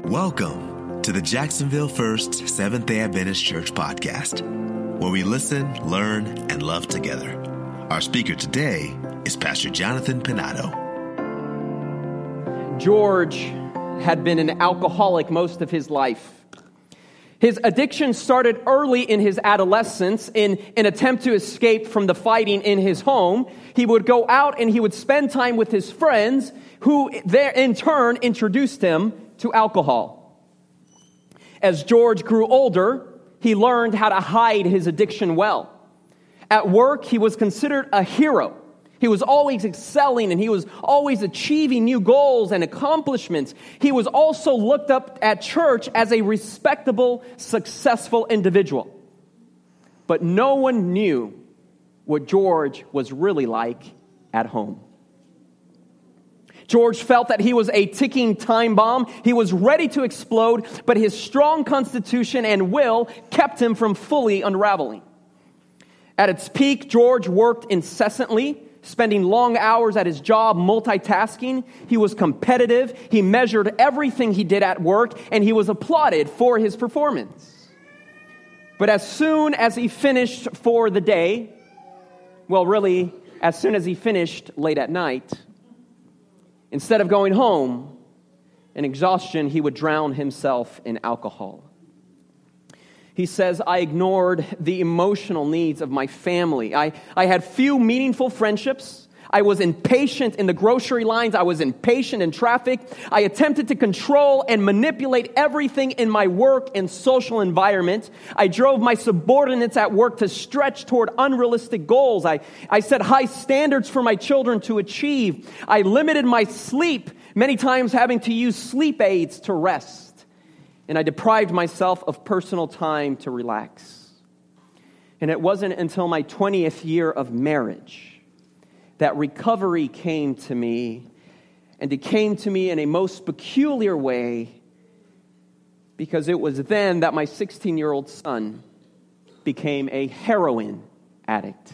Welcome to the Jacksonville First Seventh-day Adventist Church podcast, where we listen, learn, and love together. Our speaker today is Pastor Jonathan Penato. George had been an alcoholic most of his life. His addiction started early in his adolescence in an attempt to escape from the fighting in his home. He would go out and he would spend time with his friends, who there in turn introduced him to alcohol. As George grew older, he learned how to hide his addiction well. At work, he was considered a hero. He was always excelling and he was always achieving new goals and accomplishments. He was also looked up at church as a respectable, successful individual. But no one knew what George was really like at home. George felt that he was a ticking time bomb. He was ready to explode, but his strong constitution and will kept him from fully unraveling. At its peak, George worked incessantly, spending long hours at his job multitasking. He was competitive. He measured everything he did at work, and he was applauded for his performance. But as soon as he finished for the day, well, really, as soon as he finished late at night, instead of going home, in exhaustion, he would drown himself in alcohol. He says, I ignored the emotional needs of my family. I had few meaningful friendships. I was impatient in the grocery lines. I was impatient in traffic. I attempted to control and manipulate everything in my work and social environment. I drove my subordinates at work to stretch toward unrealistic goals. I set high standards for my children to achieve. I limited my sleep, many times having to use sleep aids to rest. And I deprived myself of personal time to relax. And it wasn't until my 20th year of marriage that recovery came to me, and it came to me in a most peculiar way, because it was then that my 16-year-old son became a heroin addict.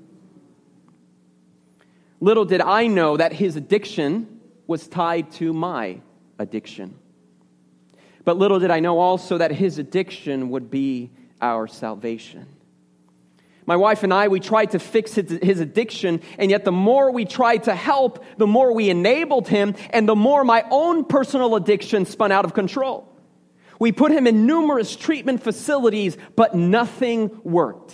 Little did I know that his addiction was tied to my addiction. But little did I know also that his addiction would be our salvation. My wife and I, we tried to fix his addiction, and yet the more we tried to help, the more we enabled him, and the more my own personal addiction spun out of control. We put him in numerous treatment facilities, but nothing worked.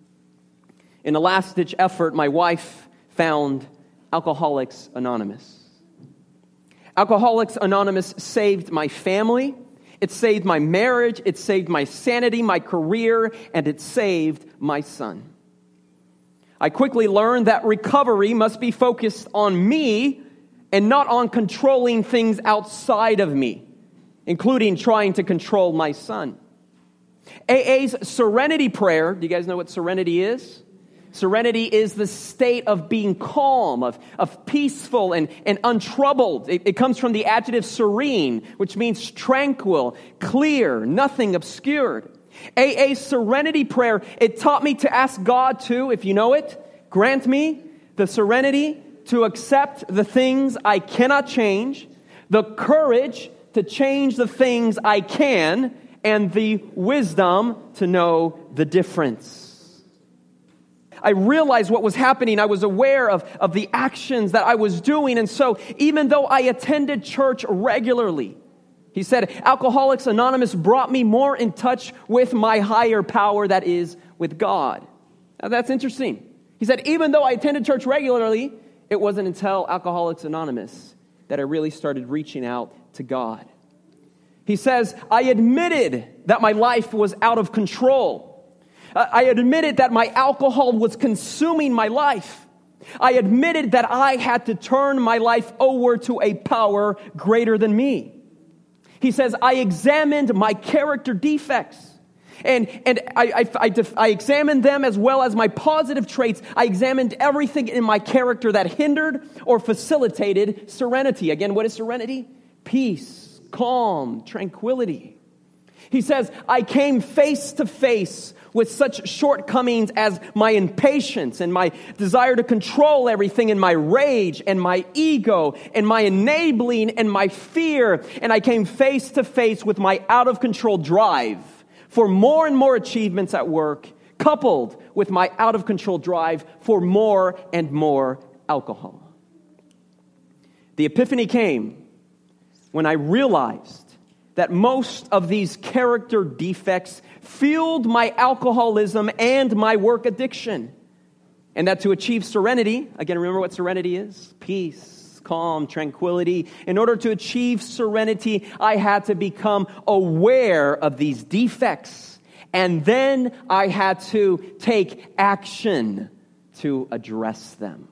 In a last-ditch effort, my wife found Alcoholics Anonymous. Alcoholics Anonymous saved my family. It saved my marriage, it saved my sanity, my career, and it saved my son. I quickly learned that recovery must be focused on me and not on controlling things outside of me, including trying to control my son. AA's Serenity Prayer, do you guys know what serenity is? Serenity is the state of being calm, of peaceful and untroubled. It comes from the adjective serene, which means tranquil, clear, nothing obscured. AA's Serenity Prayer, it taught me to ask God to, if you know it, grant me the serenity to accept the things I cannot change, the courage to change the things I can, and the wisdom to know the difference. I realized what was happening. I was aware of the actions that I was doing. And so even though I attended church regularly, he said, Alcoholics Anonymous brought me more in touch with my higher power, that is, with God. Now that's interesting. He said, even though I attended church regularly, it wasn't until Alcoholics Anonymous that I really started reaching out to God. He says, I admitted that my life was out of control. I admitted that my alcohol was consuming my life. I admitted that I had to turn my life over to a power greater than me. He says, I examined my character defects. And I examined them as well as my positive traits. I examined everything in my character that hindered or facilitated serenity. Again, what is serenity? Peace, calm, tranquility. He says, I came face to face with such shortcomings as my impatience and my desire to control everything and my rage and my ego and my enabling and my fear. And I came face to face with my out-of-control drive for more and more achievements at work, coupled with my out-of-control drive for more and more alcohol. The epiphany came when I realized that most of these character defects fueled my alcoholism and my work addiction. And that to achieve serenity, again, remember what serenity is? Peace, calm, tranquility. In order to achieve serenity, I had to become aware of these defects. And then I had to take action to address them.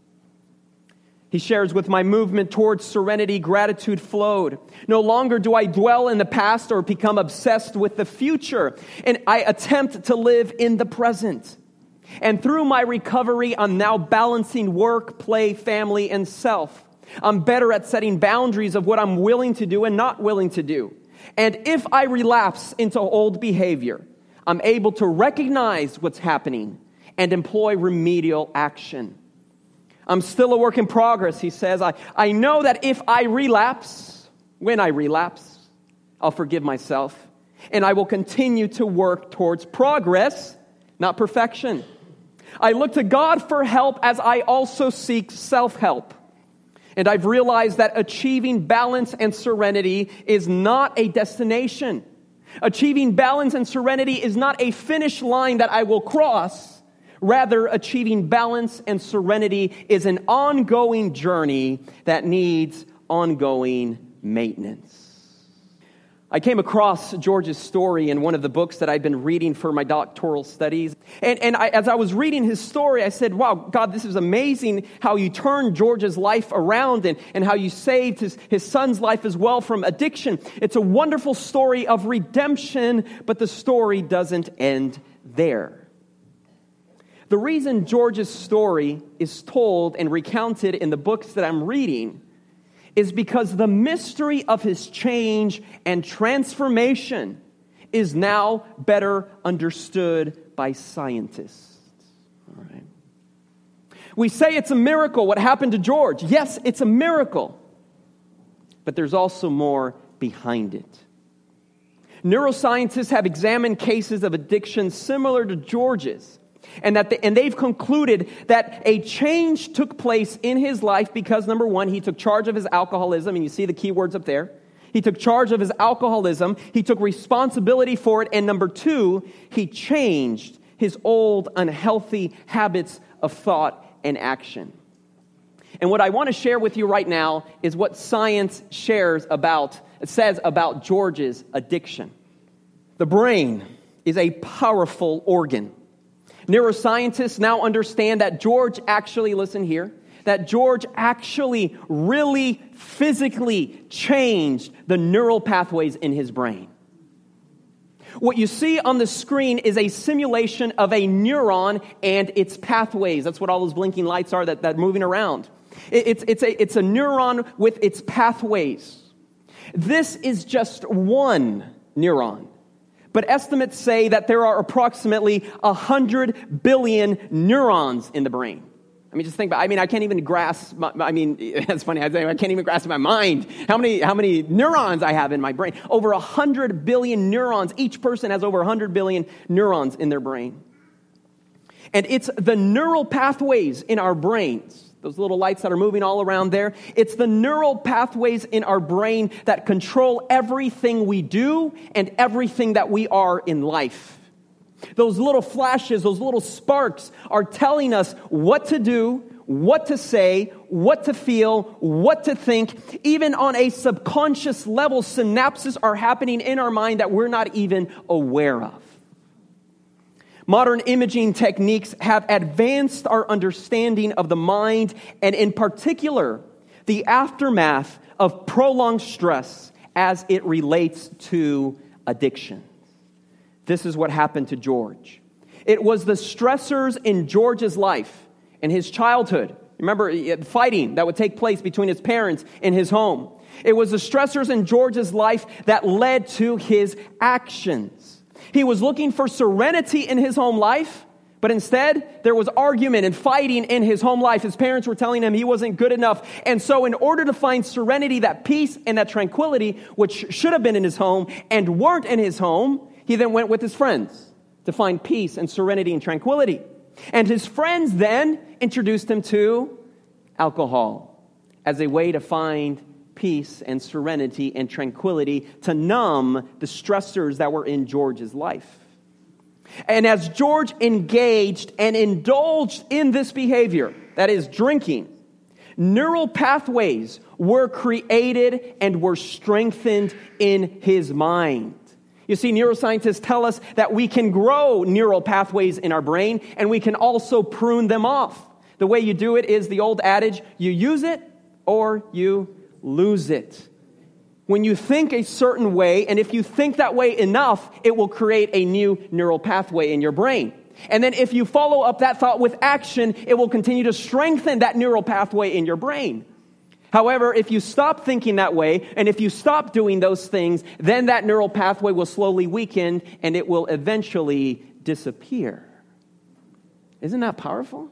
He shares, with my movement towards serenity, gratitude flowed. No longer do I dwell in the past or become obsessed with the future, and I attempt to live in the present. And through my recovery, I'm now balancing work, play, family, and self. I'm better at setting boundaries of what I'm willing to do and not willing to do. And if I relapse into old behavior, I'm able to recognize what's happening and employ remedial action. I'm still a work in progress, he says. I know that if I relapse, when I relapse, I'll forgive myself. And I will continue to work towards progress, not perfection. I look to God for help as I also seek self-help. And I've realized that achieving balance and serenity is not a destination. Achieving balance and serenity is not a finish line that I will cross. Rather, achieving balance and serenity is an ongoing journey that needs ongoing maintenance. I came across George's story in one of the books that I'd been reading for my doctoral studies. As I was reading his story, I said, wow, God, this is amazing how you turned George's life around and how you saved his son's life as well from addiction. It's a wonderful story of redemption, but the story doesn't end there. The reason George's story is told and recounted in the books that I'm reading is because the mystery of his change and transformation is now better understood by scientists. All right. We say it's a miracle what happened to George. Yes, it's a miracle. But there's also more behind it. Neuroscientists have examined cases of addiction similar to George's. And they've concluded that a change took place in his life because, number one, he took charge of his alcoholism, and you see the key words up there. He took charge of his alcoholism, he took responsibility for it, and number two, he changed his old unhealthy habits of thought and action. And what I want to share with you right now is what science says about George's addiction. The brain is a powerful organ. Neuroscientists now understand that George actually, listen here, that George actually really physically changed the neural pathways in his brain. What you see on the screen is a simulation of a neuron and its pathways. That's what all those blinking lights are that moving around. It's a neuron with its pathways. This is just one neuron. But estimates say that there are approximately 100 billion neurons in the brain. I mean, just think about it. I mean, I can't even grasp, it's funny, I can't even grasp in my mind how many neurons I have in my brain. Over 100 billion neurons. Each person has over 100 billion neurons in their brain. And it's the neural pathways in our brains, those little lights that are moving all around there. It's the neural pathways in our brain that control everything we do and everything that we are in life. Those little flashes, those little sparks are telling us what to do, what to say, what to feel, what to think. Even on a subconscious level, synapses are happening in our mind that we're not even aware of. Modern imaging techniques have advanced our understanding of the mind, and in particular, the aftermath of prolonged stress as it relates to addiction. This is what happened to George. It was the stressors in George's life, in his childhood, Remember, fighting that would take place between his parents in his home. It was the stressors in George's life that led to his actions. He was looking for serenity in his home life, but instead, there was argument and fighting in his home life. His parents were telling him he wasn't good enough. And so in order to find serenity, that peace and that tranquility, which should have been in his home and weren't in his home, he then went with his friends to find peace and serenity and tranquility. And his friends then introduced him to alcohol as a way to find peace and serenity and tranquility, to numb the stressors that were in George's life. And as George engaged and indulged in this behavior, that is drinking, neural pathways were created and were strengthened in his mind. You see, neuroscientists tell us that we can grow neural pathways in our brain, and we can also prune them off. The way you do it is the old adage, you use it or you lose it. When you think a certain way, and if you think that way enough, it will create a new neural pathway in your brain. And then if you follow up that thought with action, it will continue to strengthen that neural pathway in your brain. However, if you stop thinking that way, and if you stop doing those things, then that neural pathway will slowly weaken, and it will eventually disappear. Isn't that powerful?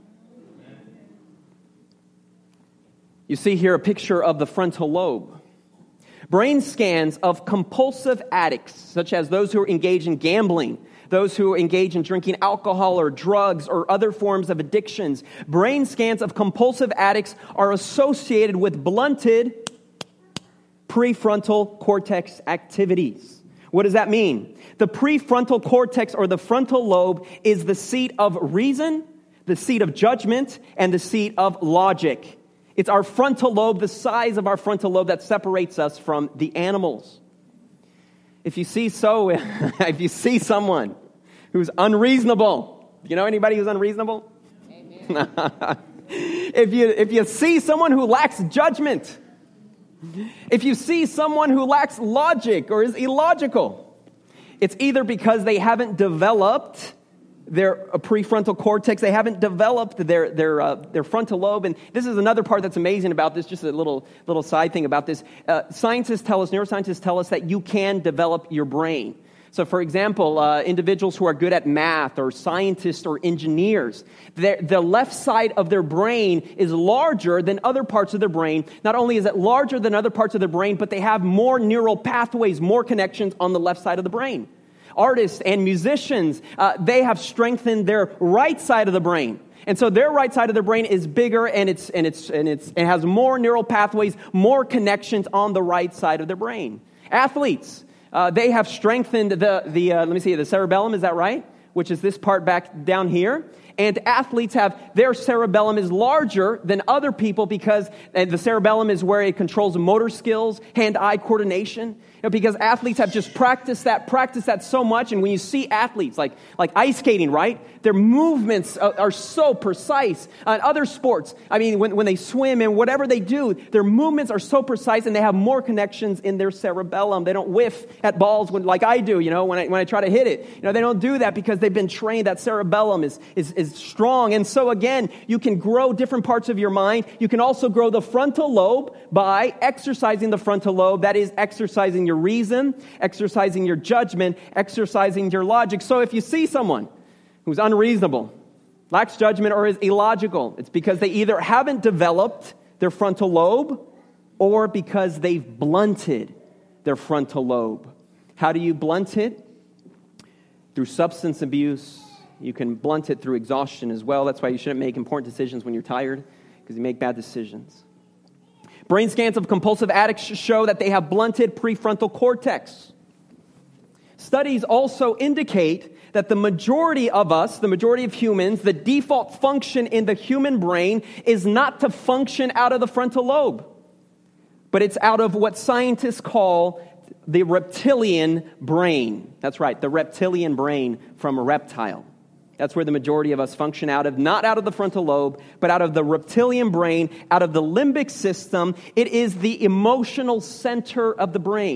You see here a picture of the frontal lobe. Brain scans of compulsive addicts, such as those who engage in gambling, those who engage in drinking alcohol or drugs or other forms of addictions. Brain scans of compulsive addicts are associated with blunted prefrontal cortex activities. What does that mean? The prefrontal cortex, or the frontal lobe, is the seat of reason, the seat of judgment, and the seat of logic. It's our frontal lobe, the size of our frontal lobe, that separates us from the animals. If you see someone who's unreasonable, you know anybody who's unreasonable? Amen. If you see someone who lacks judgment, if you see someone who lacks logic or is illogical, it's either because they haven't developed their prefrontal cortex, they haven't developed their frontal lobe. And this is another part that's amazing about this, just a little side thing about this. Neuroscientists tell us that you can develop your brain. So for example, individuals who are good at math, or scientists or engineers, the left side of their brain is larger than other parts of their brain. Not only is it larger than other parts of their brain, but they have more neural pathways, more connections on the left side of the brain. Artists and musicians, they have strengthened their right side of the brain. And so their right side of the brain is bigger, and it has more neural pathways, more connections on the right side of their brain. Athletes, they have strengthened the cerebellum, is that right? Which is this part back down here. And athletes their cerebellum is larger than other people because the cerebellum is where it controls motor skills, hand-eye coordination. Because athletes have just practiced that so much. And when you see athletes like ice skating, right? Their movements are so precise. Other sports, I mean, when they swim and whatever they do, their movements are so precise, and they have more connections in their cerebellum. They don't whiff at balls like I do, when I try to hit it. They don't do that because they've been trained. That cerebellum is strong. And so again, you can grow different parts of your mind. You can also grow the frontal lobe by exercising the frontal lobe. That is exercising your reason, exercising your judgment, exercising your logic. So if you see someone who's unreasonable, lacks judgment, or is illogical, it's because they either haven't developed their frontal lobe or because they've blunted their frontal lobe. How do you blunt it? Through substance abuse. You can blunt it through exhaustion as well. That's why you shouldn't make important decisions when you're tired, because you make bad decisions. Brain scans of compulsive addicts show that they have blunted prefrontal cortex. Studies also indicate that the majority of us, the majority of humans, the default function in the human brain is not to function out of the frontal lobe, but it's out of what scientists call the reptilian brain. That's right, the reptilian brain from a reptile. That's where the majority of us function out of, not out of the frontal lobe, but out of the reptilian brain, out of the limbic system. It is the emotional center of the brain.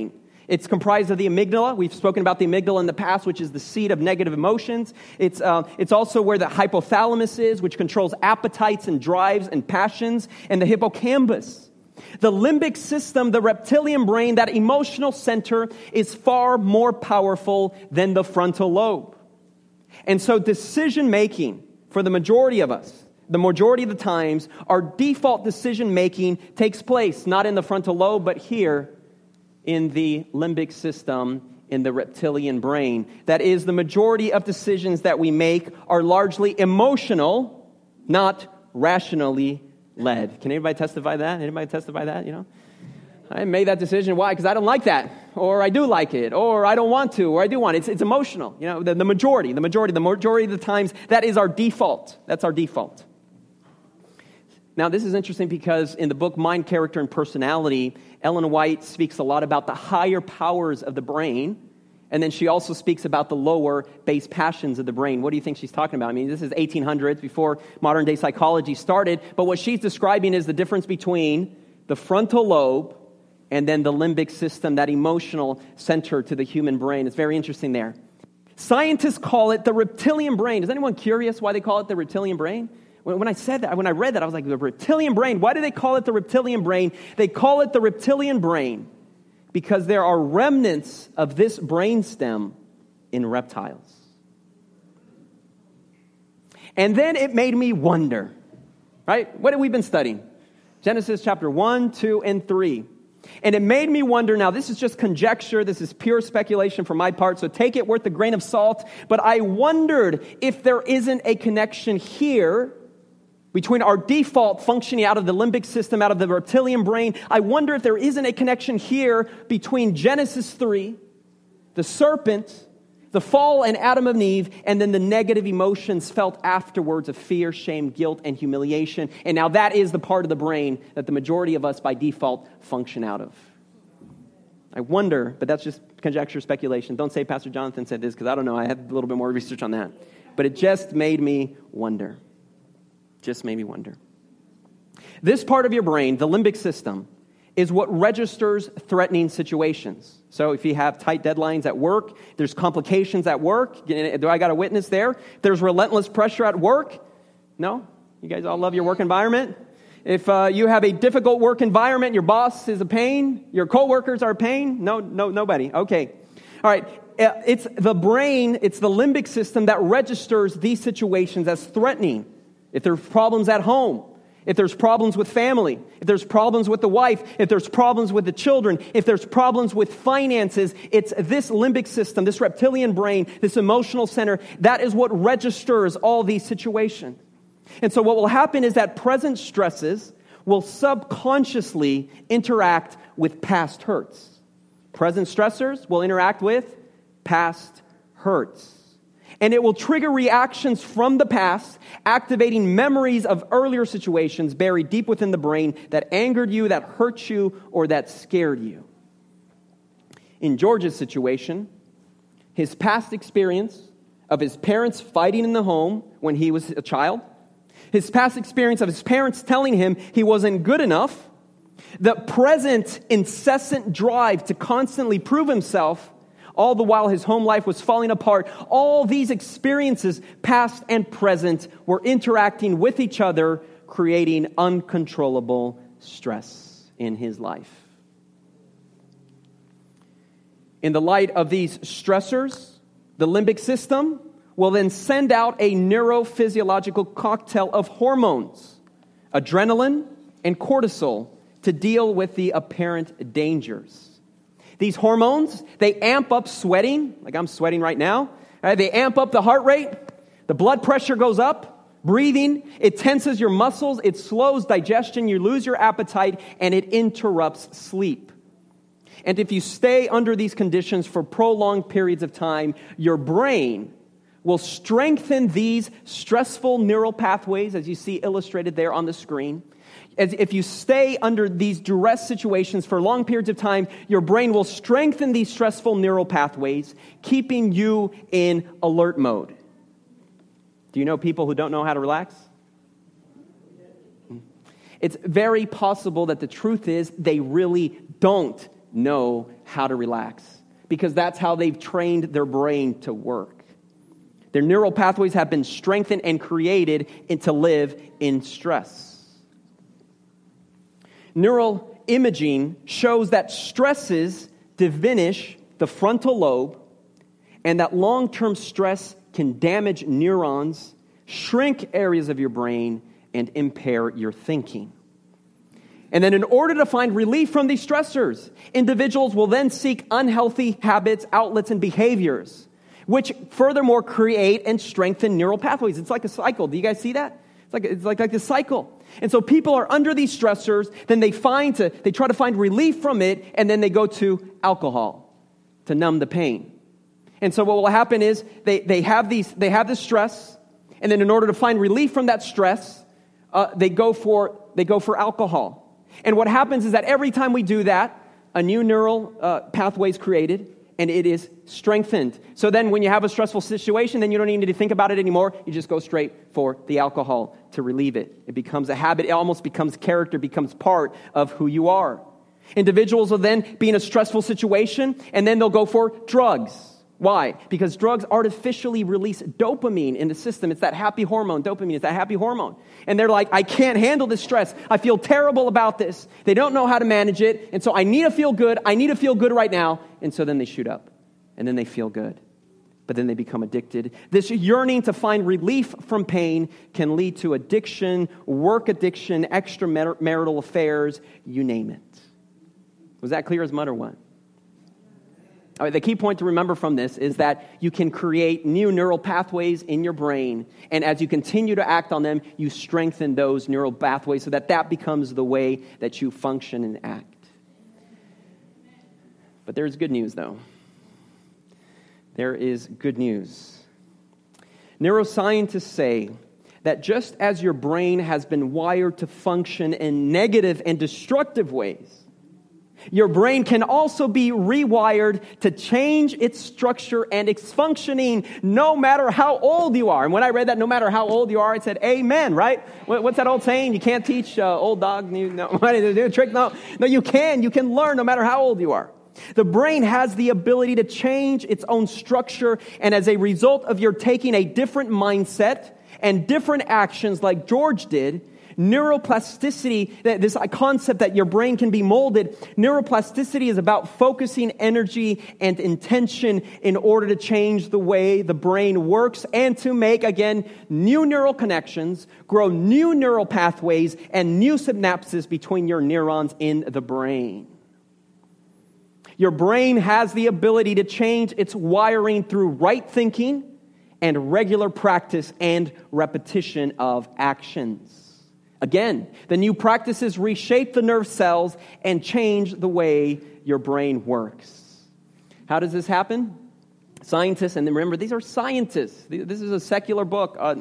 It's comprised of the amygdala. We've spoken about the amygdala in the past, which is the seat of negative emotions. It's also where the hypothalamus is, which controls appetites and drives and passions, and the hippocampus. The limbic system, the reptilian brain, that emotional center, is far more powerful than the frontal lobe. And so decision-making, for the majority of us, the majority of the times, our default decision-making takes place not in the frontal lobe, but here in the limbic system, in the reptilian brain. That is, the majority of decisions that we make are largely emotional, not rationally led. Can anybody testify that? Anybody testify that, I made that decision. Why? Because I don't like that. Or I do like it. Or I don't want to. Or I do want it. It's emotional. The majority of the times, that is our default. That's our default. Now, this is interesting because in the book Mind, Character, and Personality, Ellen White speaks a lot about the higher powers of the brain, and then she also speaks about the lower base passions of the brain. What do you think she's talking about? I mean, this is 1800s, before modern-day psychology started, but what she's describing is the difference between the frontal lobe and then the limbic system, that emotional center to the human brain. It's very interesting there. Scientists call it the reptilian brain. Is anyone curious why they call it the reptilian brain? When I read that, I was like, the reptilian brain. Why do they call it the reptilian brain? They call it the reptilian brain because there are remnants of this brainstem in reptiles. And then it made me wonder, right? What have we been studying? Genesis chapter 1, 2, and 3. And it made me wonder, now this is just conjecture, this is pure speculation for my part, so take it with a grain of salt, but I wondered if there isn't a connection here between our default functioning out of the limbic system, out of the reptilian brain. I wonder if there isn't a connection here between Genesis 3, the serpent, the fall in Adam and Eve, and then the negative emotions felt afterwards of fear, shame, guilt, and humiliation. And now that is the part of the brain that the majority of us by default function out of. I wonder, but that's just conjecture, speculation. Don't say Pastor Jonathan said this, because I don't know. I had a little bit more research on that. But it just made me wonder. This part of your brain, the limbic system, is what registers threatening situations. So if you have tight deadlines at work, there's complications at work. Do I got a witness there? There's relentless pressure at work. No? You guys all love your work environment? If you have a difficult work environment, your boss is a pain, your coworkers are a pain? No, nobody. Okay. All right. It's the brain, it's the limbic system that registers these situations as threatening. If there's problems at home, if there's problems with family, if there's problems with the wife, if there's problems with the children, if there's problems with finances, it's this limbic system, this reptilian brain, this emotional center, that is what registers all these situations. And so what will happen is that present stresses will subconsciously interact with past hurts. Present stressors will interact with past hurts. And it will trigger reactions from the past, activating memories of earlier situations buried deep within the brain that angered you, that hurt you, or that scared you. In George's situation, his past experience of his parents fighting in the home when he was a child, his past experience of his parents telling him he wasn't good enough, the present incessant drive to constantly prove himself, all the while his home life was falling apart. All these experiences, past and present, were interacting with each other, creating uncontrollable stress in his life. In the light of these stressors, the limbic system will then send out a neurophysiological cocktail of hormones, adrenaline and cortisol, to deal with the apparent dangers. These hormones, they amp up sweating, like I'm sweating right now. Right? They amp up the heart rate, the blood pressure goes up, breathing, it tenses your muscles, it slows digestion, you lose your appetite, and it interrupts sleep. And if you stay under these conditions for prolonged periods of time, your brain will strengthen these stressful neural pathways, as you see illustrated there on the screen. As if you stay under these duress situations for long periods of time, your brain will strengthen these stressful neural pathways, keeping you in alert mode. Do you know people who don't know how to relax? It's very possible that the truth is they really don't know how to relax because that's how they've trained their brain to work. Their neural pathways have been strengthened and created to live in stress. Neural imaging shows that stresses diminish the frontal lobe and that long-term stress can damage neurons, shrink areas of your brain, and impair your thinking. And then in order to find relief from these stressors, individuals will then seek unhealthy habits, outlets, and behaviors, which furthermore create and strengthen neural pathways. It's like a cycle. Do you guys see that? It's like a cycle. And so people are under these stressors, then they try to find relief from it, and then they go to alcohol to numb the pain. And so what will happen is they have this stress, and then in order to find relief from that stress, they go for alcohol. And what happens is that every time we do that, a new neural pathway is created, and it is strengthened. So then when you have a stressful situation, then you don't need to think about it anymore. You just go straight for the alcohol to relieve it. It becomes a habit. It almost becomes character, becomes part of who you are. Individuals will then be in a stressful situation, and then they'll go for drugs. Why? Because drugs artificially release dopamine in the system. It's that happy hormone. Dopamine is that happy hormone. And they're like, I can't handle this stress. I feel terrible about this. They don't know how to manage it. And so I need to feel good. I need to feel good right now. And so then they shoot up. And then they feel good. But then they become addicted. This yearning to find relief from pain can lead to addiction, work addiction, extramarital affairs, you name it. Was that clear as mud or what? All right, the key point to remember from this is that you can create new neural pathways in your brain, and as you continue to act on them, you strengthen those neural pathways so that becomes the way that you function and act. But there's good news, though. There is good news. Neuroscientists say that just as your brain has been wired to function in negative and destructive ways, your brain can also be rewired to change its structure and its functioning no matter how old you are. And when I read that, no matter how old you are, I said, amen, right? What's that old saying? You can't teach old dog new trick? No, you can. You can learn no matter how old you are. The brain has the ability to change its own structure, and as a result of your taking a different mindset and different actions like George did, neuroplasticity, this concept that your brain can be molded, neuroplasticity is about focusing energy and intention in order to change the way the brain works and to make, again, new neural connections, grow new neural pathways, and new synapses between your neurons in the brain. Your brain has the ability to change its wiring through right thinking and regular practice and repetition of actions. Again, the new practices reshape the nerve cells and change the way your brain works. How does this happen? Scientists, and remember, these are scientists. This is a secular book on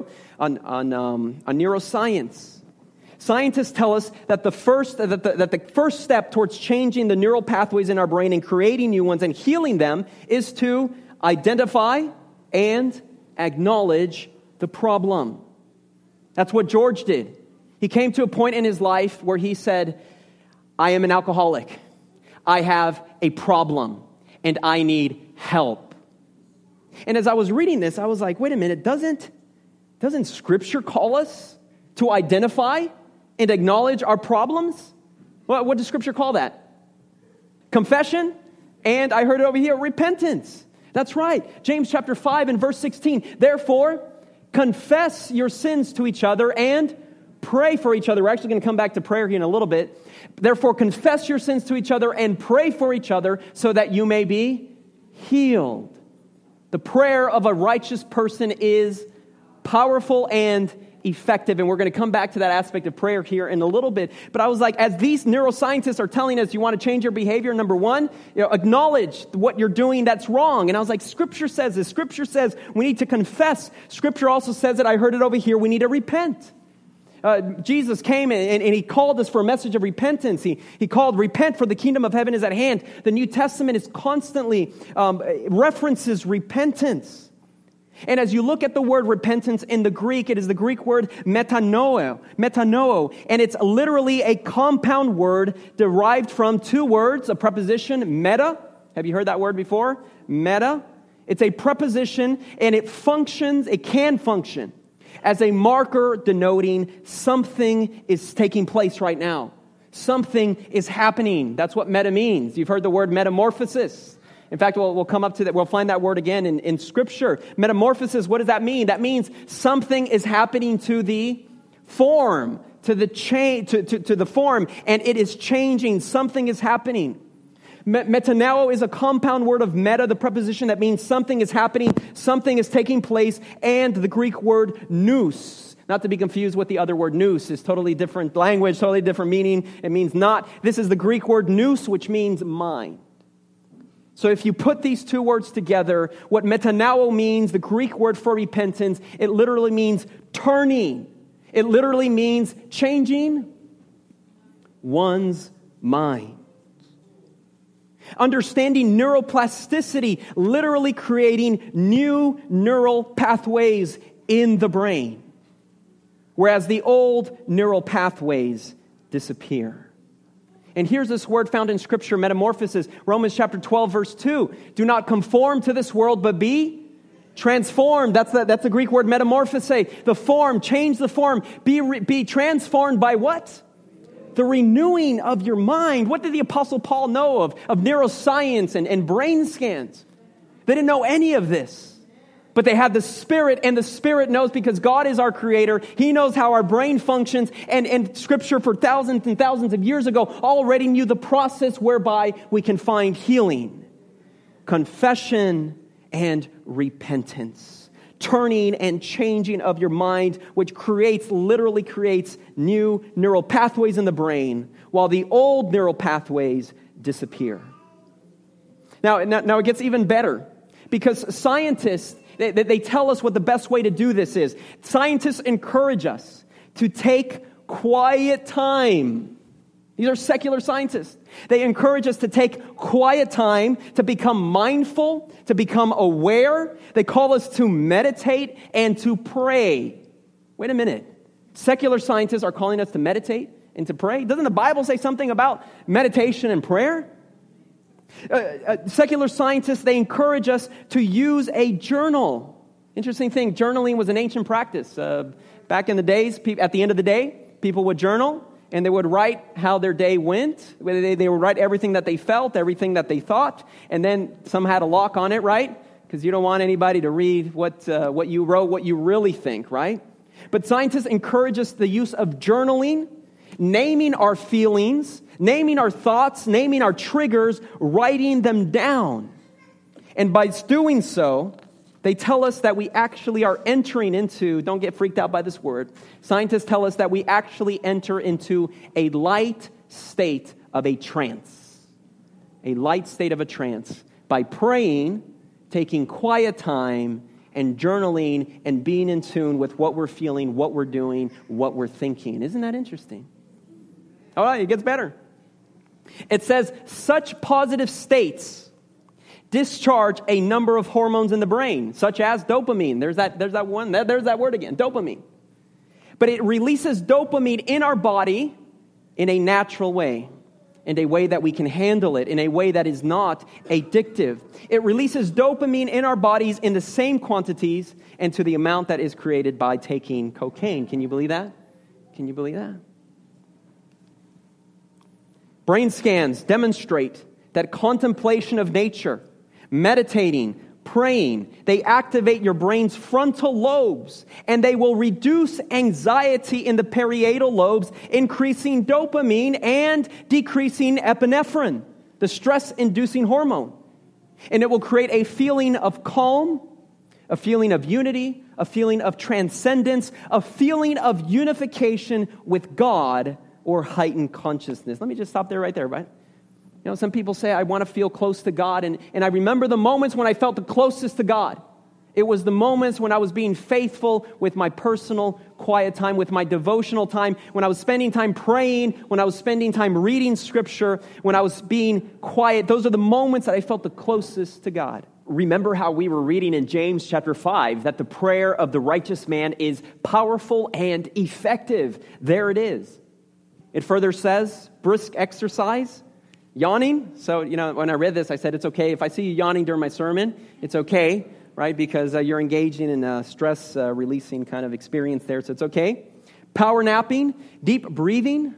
neuroscience. Scientists tell us that the first step towards changing the neural pathways in our brain and creating new ones and healing them is to identify and acknowledge the problem. That's what George did. He came to a point in his life where he said, I am an alcoholic. I have a problem, and I need help. And as I was reading this, I was like, wait a minute, doesn't Scripture call us to identify and acknowledge our problems? What does Scripture call that? Confession, and I heard it over here, repentance. That's right. James chapter 5 and verse 16. Therefore, confess your sins to each other and pray for each other. We're actually going to come back to prayer here in a little bit. Therefore, confess your sins to each other and pray for each other so that you may be healed. The prayer of a righteous person is powerful and effective, and we're going to come back to that aspect of prayer here in a little bit. But I was like, as these neuroscientists are telling us, you want to change your behavior, number one, acknowledge what you're doing that's wrong. And I was like, Scripture says this. Scripture says we need to confess. Scripture also says that I heard it over here. We need to repent. Jesus came and he called us for a message of repentance. He called, repent for the kingdom of heaven is at hand. The New Testament is constantly references repentance. And as you look at the word repentance in the Greek, it is the Greek word metanoo, and it's literally a compound word derived from two words, a preposition, meta. Have you heard that word before? Meta. It's a preposition, and it can function as a marker denoting something is taking place right now. Something is happening. That's what meta means. You've heard the word metamorphosis. In fact, we'll come up to that. We'll find that word again in Scripture. Metamorphosis, what does that mean? That means something is happening to the form, to the form, and it is changing. Something is happening. Metanao is a compound word of meta, the preposition that means something is happening, something is taking place, and the Greek word nous. Not to be confused with the other word nous. Is totally different language, totally different meaning. It means not. This is the Greek word nous, which means mind. So if you put these two words together, what metanao means, the Greek word for repentance, it literally means turning. It literally means changing one's mind. Understanding neuroplasticity, literally creating new neural pathways in the brain, whereas the old neural pathways disappear. And here's this word found in Scripture, metamorphosis. Romans chapter 12, verse 2. Do not conform to this world, but be transformed. That's the Greek word metamorphose. The form, change the form. Be transformed by what? The renewing of your mind. What did the Apostle Paul know of neuroscience and brain scans? They didn't know any of this. But they had the Spirit, and the Spirit knows, because God is our Creator. He knows how our brain functions. And Scripture for thousands and thousands of years ago already knew the process whereby we can find healing. Confession and repentance. Turning and changing of your mind, which literally creates new neural pathways in the brain, while the old neural pathways disappear. Now it gets even better, because scientists, they tell us what the best way to do this is. Scientists encourage us to take quiet time. These are secular scientists. They encourage us to take quiet time, to become mindful, to become aware. They call us to meditate and to pray. Wait a minute. Secular scientists are calling us to meditate and to pray? Doesn't the Bible say something about meditation and prayer? Secular scientists, they encourage us to use a journal. Interesting thing, journaling was an ancient practice. Back in the days, at the end of the day, people would journal, and they would write how their day went. They would write everything that they felt, everything that they thought, and then some had a lock on it, right? Because you don't want anybody to read what you wrote, what you really think, right? But scientists encourage us the use of journaling, naming our feelings, naming our thoughts, naming our triggers, writing them down. And by doing so, they tell us that we actually are entering into, don't get freaked out by this word, scientists tell us that we actually enter into a light state of a trance. A light state of a trance. By praying, taking quiet time, and journaling, and being in tune with what we're feeling, what we're doing, what we're thinking. Isn't that interesting? All right, it gets better. It says, such positive states discharge a number of hormones in the brain, such as dopamine. There's that word again, dopamine. But it releases dopamine in our body in a natural way, in a way that we can handle it, in a way that is not addictive. It releases dopamine in our bodies in the same quantities and to the amount that is created by taking cocaine. Can you believe that? Can you believe that? Brain scans demonstrate that contemplation of nature, meditating, praying, they activate your brain's frontal lobes, and they will reduce anxiety in the parietal lobes, increasing dopamine and decreasing epinephrine, the stress-inducing hormone. And it will create a feeling of calm, a feeling of unity, a feeling of transcendence, a feeling of unification with God, or heightened consciousness. Let me just stop there right there, right? You know, some people say, I want to feel close to God. And I remember the moments when I felt the closest to God. It was the moments when I was being faithful with my personal quiet time, with my devotional time, when I was spending time praying, when I was spending time reading Scripture, when I was being quiet. Those are the moments that I felt the closest to God. remember how we were reading in James chapter 5 that the prayer of the righteous man is powerful and effective. There it is. It further says, brisk exercise, yawning. So, when I read this, I said, it's okay. If I see you yawning during my sermon, it's okay, right? Because you're engaging in a stress-releasing kind of experience there, so it's okay. Power napping, deep breathing,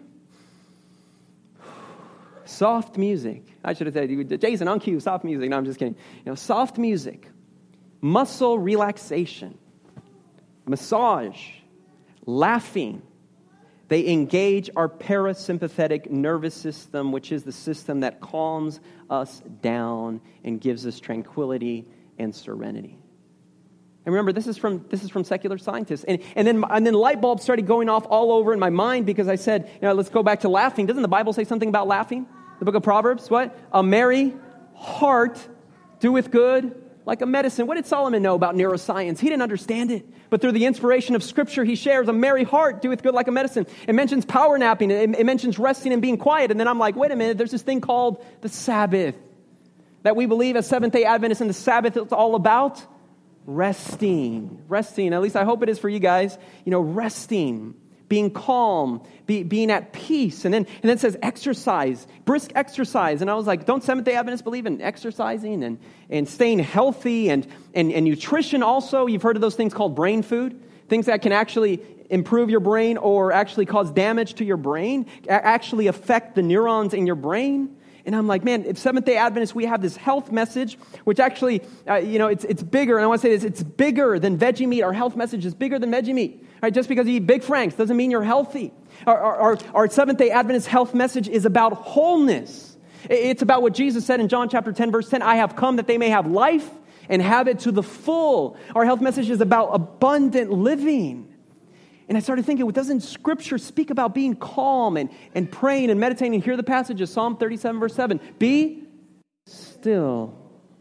soft music. I should have said, Jason, on cue, soft music. No, I'm just kidding. Soft music, muscle relaxation, massage, laughing. They engage our parasympathetic nervous system, which is the system that calms us down and gives us tranquility and serenity. And remember, this is from secular scientists. And then light bulbs started going off all over in my mind because I said, let's go back to laughing. Doesn't the Bible say something about laughing? The book of Proverbs, what? A merry heart doeth good like a medicine. What did Solomon know about neuroscience? He didn't understand it. But through the inspiration of Scripture, he shares a merry heart doeth good like a medicine. It mentions power napping. It mentions resting and being quiet. And then I'm like, wait a minute, there's this thing called the Sabbath that we believe as Seventh-day Adventists, and the Sabbath is all about resting. Resting, at least I hope it is for you guys. Resting, being calm, being at peace. And then it says exercise, brisk exercise. And I was like, don't Seventh-day Adventists believe in exercising and staying healthy and nutrition also? You've heard of those things called brain food, things that can actually improve your brain or actually cause damage to your brain, actually affect the neurons in your brain. And I'm like, man, if Seventh-day Adventists, we have this health message, which actually, it's bigger. And I want to say this, it's bigger than veggie meat. Our health message is bigger than veggie meat. Right? Just because you eat Big Franks doesn't mean you're healthy. Our Seventh-day Adventist health message is about wholeness. It's about what Jesus said in John chapter 10, verse 10, I have come that they may have life and have it to the full. Our health message is about abundant living. And I started thinking, well, doesn't Scripture speak about being calm and praying and meditating? Hear the passages, Psalm 37, verse 7. Be still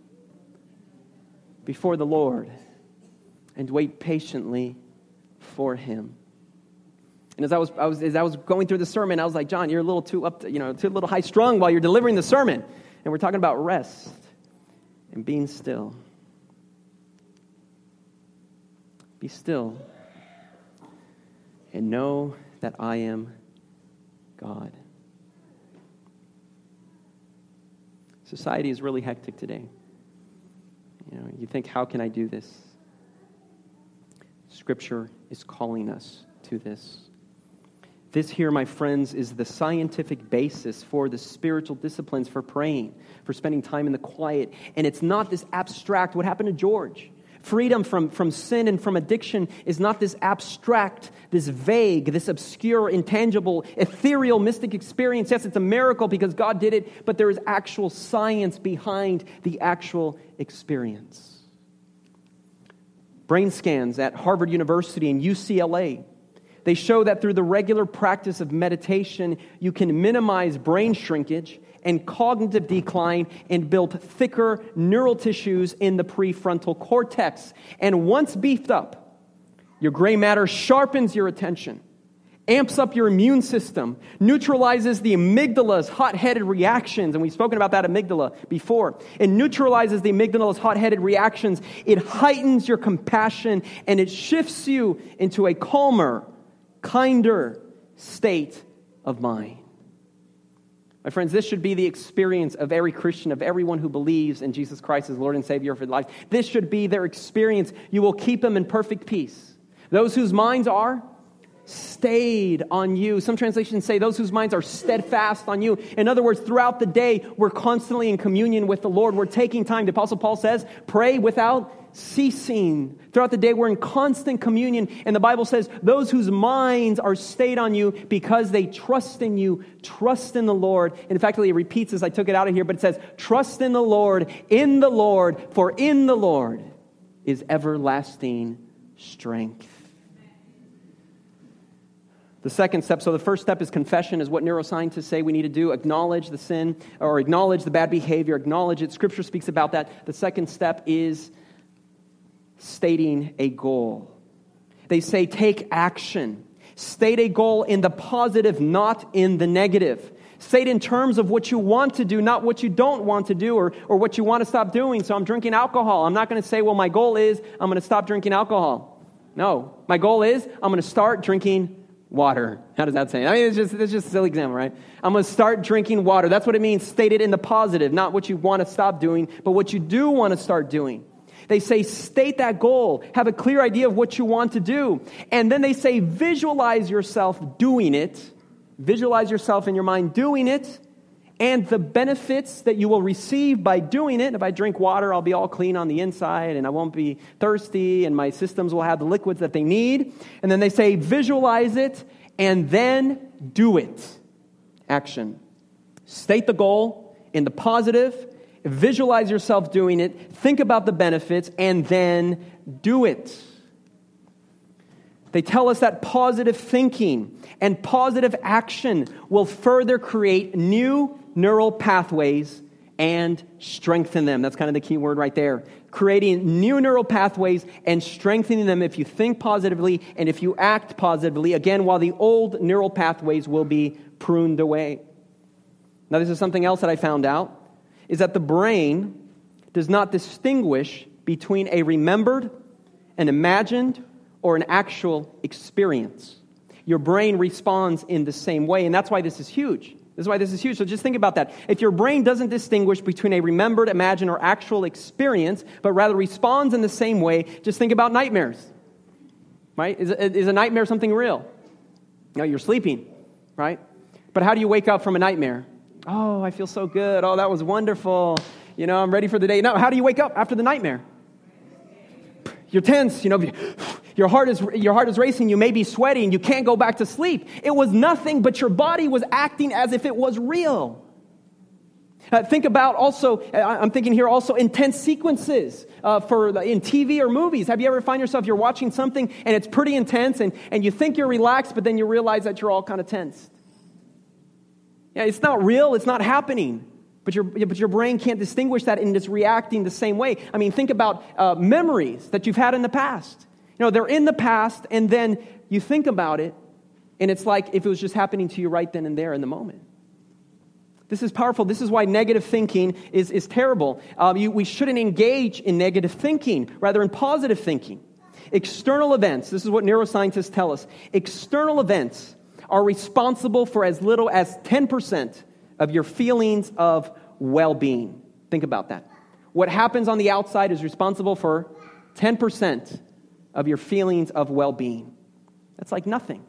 before the Lord and wait patiently for Him. And as I was going through the sermon, I was like, John, you're a little too too little high strung while you're delivering the sermon. And we're talking about rest and being still. Be still and know that I am God. Society is really hectic today. You think, how can I do this? Scripture is calling us to this. This here, my friends, is the scientific basis for the spiritual disciplines for praying, for spending time in the quiet. And it's not this abstract, what happened to George? Freedom from sin and from addiction is not this abstract, this vague, this obscure, intangible, ethereal, mystic experience. Yes, it's a miracle because God did it, but there is actual science behind the actual experience. Brain scans at Harvard University and UCLA, they show that through the regular practice of meditation, you can minimize brain shrinkage and cognitive decline and build thicker neural tissues in the prefrontal cortex. And once beefed up, your gray matter sharpens your attention, amps up your immune system, neutralizes the amygdala's hot-headed reactions, and we've spoken about that amygdala before. It neutralizes the amygdala's hot-headed reactions. It heightens your compassion, and it shifts you into a calmer, kinder state of mind. My friends, this should be the experience of every Christian, of everyone who believes in Jesus Christ as Lord and Savior for their life. This should be their experience. You will keep them in perfect peace. Those whose minds are stayed on you. Some translations say those whose minds are steadfast on you. In other words, throughout the day, we're constantly in communion with the Lord. We're taking time. The Apostle Paul says, pray without ceasing. Throughout the day, we're in constant communion. And the Bible says, those whose minds are stayed on you because they trust in you, trust in the Lord. And in fact, it repeats as I took it out of here, but it says, trust in the Lord, for in the Lord is everlasting strength. The second step, so the first step is confession, is what neuroscientists say we need to do. Acknowledge the sin, or acknowledge the bad behavior, acknowledge it. Scripture speaks about that. The second step is stating a goal. They say take action. State a goal in the positive, not in the negative. Say it in terms of what you want to do, not what you don't want to do or what you want to stop doing. So I'm drinking alcohol. I'm not going to say, well, my goal is I'm going to stop drinking alcohol. No, my goal is I'm going to start drinking water. How does that sound? I mean, it's just a silly example, right? I'm going to start drinking water. That's what it means, stated in the positive, not what you want to stop doing, but what you do want to start doing. They say, state that goal, have a clear idea of what you want to do. And then they say, visualize yourself doing it. Visualize yourself in your mind doing it and the benefits that you will receive by doing it. If I drink water, I'll be all clean on the inside and I won't be thirsty and my systems will have the liquids that they need. And then they say, visualize it and then do it. Action. State the goal in the positive. Visualize yourself doing it. Think about the benefits and then do it. They tell us that positive thinking and positive action will further create new neural pathways and strengthen them. That's kind of the key word right there. Creating new neural pathways and strengthening them if you think positively and if you act positively, again, while the old neural pathways will be pruned away. Now, this is something else that I found out, is that the brain does not distinguish between a remembered, an imagined, or an actual experience. Your brain responds in the same way, and that's why this is huge. So just think about that. If your brain doesn't distinguish between a remembered, imagined, or actual experience, but rather responds in the same way, just think about nightmares. Right? Is a nightmare something real? No, you're sleeping, right? But how do you wake up from a nightmare? Oh, I feel so good. Oh, that was wonderful. I'm ready for the day. No, how do you wake up after the nightmare? You're tense, Your heart is racing. You may be sweating. You can't go back to sleep. It was nothing, but your body was acting as if it was real. Think about also, I'm thinking here also intense sequences in TV or movies. Have you ever find yourself, you're watching something and it's pretty intense and you think you're relaxed, but then you realize that you're all kind of tense. Yeah, it's not real. It's not happening. But your brain can't distinguish that and it's reacting the same way. I mean, think about memories that you've had in the past. They're in the past, and then you think about it, and it's like if it was just happening to you right then and there in the moment. This is powerful. This is why negative thinking is terrible. We shouldn't engage in negative thinking, rather in positive thinking. External events, this is what neuroscientists tell us, external events are responsible for as little as 10% of your feelings of well-being. Think about that. What happens on the outside is responsible for 10% of your feelings of well-being. That's like nothing.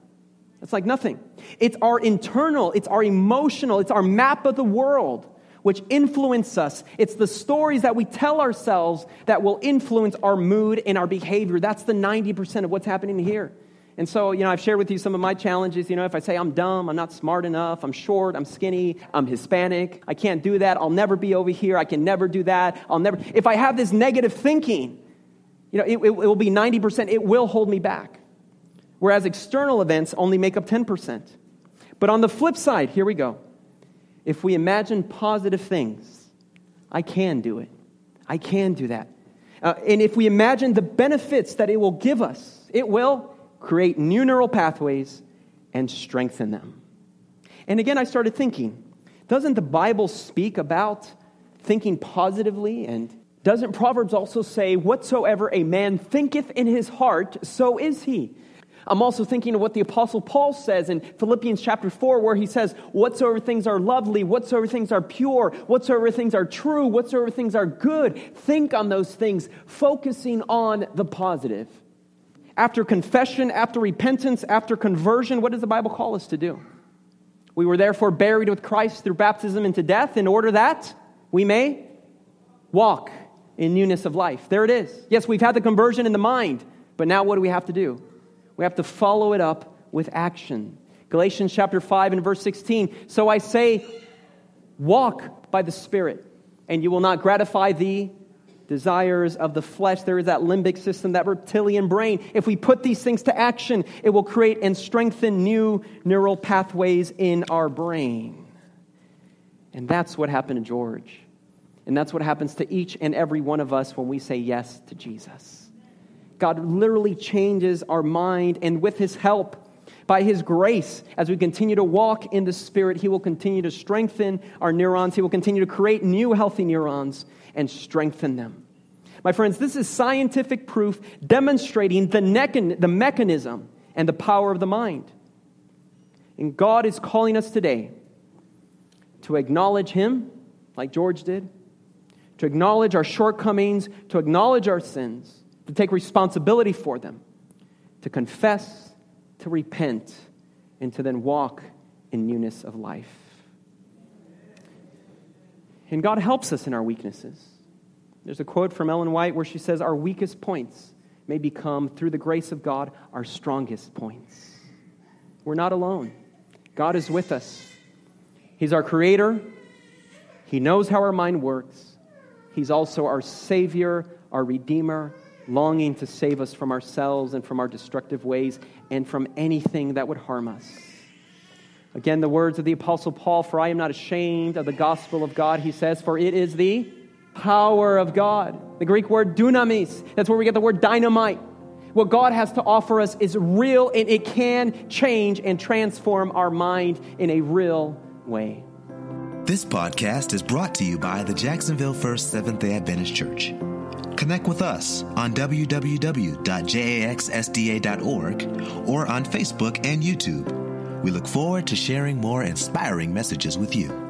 It's our internal, it's our emotional, it's our map of the world which influence us. It's the stories that we tell ourselves that will influence our mood and our behavior. That's the 90% of what's happening here. And so, I've shared with you some of my challenges. If I say I'm dumb, I'm not smart enough, I'm short, I'm skinny, I'm Hispanic, I can't do that, I'll never be over here, I can never do that, if I have this negative thinking, it will be 90%, it will hold me back. Whereas external events only make up 10%. But on the flip side, here we go. If we imagine positive things, I can do it. I can do that. And if we imagine the benefits that it will give us, it will create new neural pathways and strengthen them. And again, I started thinking, doesn't the Bible speak about thinking positively? And doesn't Proverbs also say, whatsoever a man thinketh in his heart, so is he? I'm also thinking of what the Apostle Paul says in Philippians chapter 4, where he says, whatsoever things are lovely, whatsoever things are pure, whatsoever things are true, whatsoever things are good, think on those things, focusing on the positive. After confession, after repentance, after conversion, what does the Bible call us to do? We were therefore buried with Christ through baptism into death, in order that we may walk in newness of life. There it is. Yes, we've had the conversion in the mind, but now what do we have to do? We have to follow it up with action. Galatians chapter 5 and verse 16. So I say, walk by the Spirit, and you will not gratify the desires of the flesh. There is that limbic system, that reptilian brain. If we put these things to action, it will create and strengthen new neural pathways in our brain. And that's what happened to George. And that's what happens to each and every one of us when we say yes to Jesus. God literally changes our mind, and with His help, By His grace, as we continue to walk in the Spirit, He will continue to strengthen our neurons. He will continue to create new healthy neurons and strengthen them. My friends, this is scientific proof demonstrating the mechanism and the power of the mind. And God is calling us today to acknowledge Him, like George did, to acknowledge our shortcomings, to acknowledge our sins, to take responsibility for them, to confess, to repent, and to then walk in newness of life. And God helps us in our weaknesses. There's a quote from Ellen White where she says, "Our weakest points may become, through the grace of God, our strongest points." We're not alone. God is with us. He's our Creator. He knows how our mind works. He's also our Savior, our Redeemer, longing to save us from ourselves and from our destructive ways and from anything that would harm us. Again, the words of the Apostle Paul, "For I am not ashamed of the gospel of God," he says, "for it is the power of God." The Greek word dunamis, that's where we get the word dynamite. What God has to offer us is real, and it can change and transform our mind in a real way. This podcast is brought to you by the Jacksonville First Seventh-day Adventist Church. Connect with us on www.jaxsda.org or on Facebook and YouTube. We look forward to sharing more inspiring messages with you.